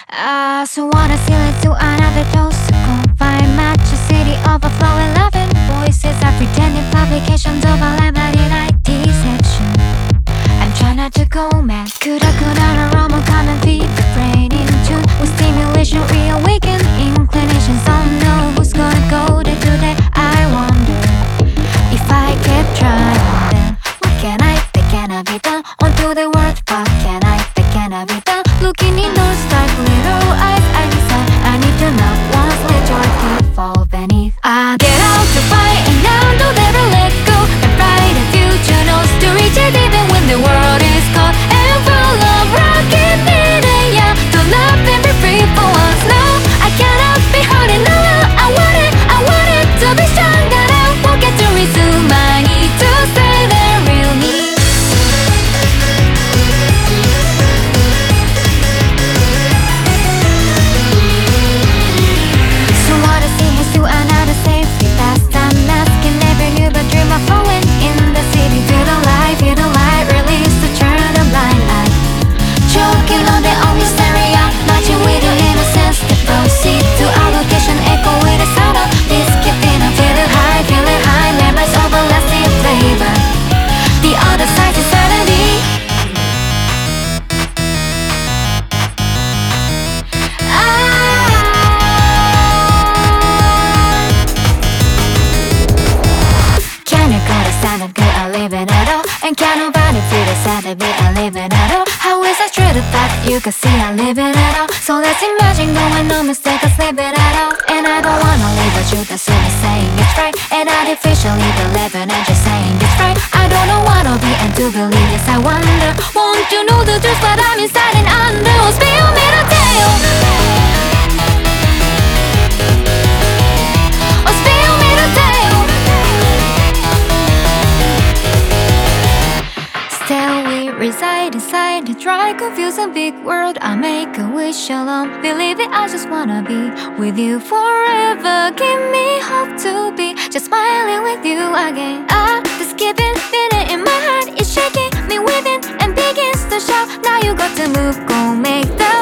So wanna seal it to another toast. Confine match a city overflowing loving voices are pretending publications of a lemonade night deception. I'm trying not to go mad. Coulda aroma come and feed the brain in tune with stimulation reawaken inclinations. Don't know who's gonna go there today. I wonder if I keep trying then what can I be done onto the world? What can I be done? Looking in those dark little eyes, I decide I need to know once let joy to fall beneath. I get out to fight and now don't ever let go. A brighter future knows to reach it even when the world is cold and full of rocket needing. Yeah, to love and be free for once. No, I cannot be hurting. No, I want it to be strong, but I won't get to resume. I need to say the real me. And can't nobody feel the sad that we are living at all. How is that true that you can see I'm living at all? So let's imagine going no mistake us living at all. And I don't wanna leave the truth as soon as saying it's right. And artificially believing and just saying it's right. I don't know what I'll be and to believe this I wonder. Want to know the truth but I'm inside and under. Oh, spill me the tale. Oh, spill me the tale. Still we reside inside the dry, confusing big world. I make a wish alone, believe it, I just wanna be with you forever. Give me hope to be just smiling with you again. Just keeping feeling in my heart, it's shaking me within and begins to shout. Now you got to move, go make the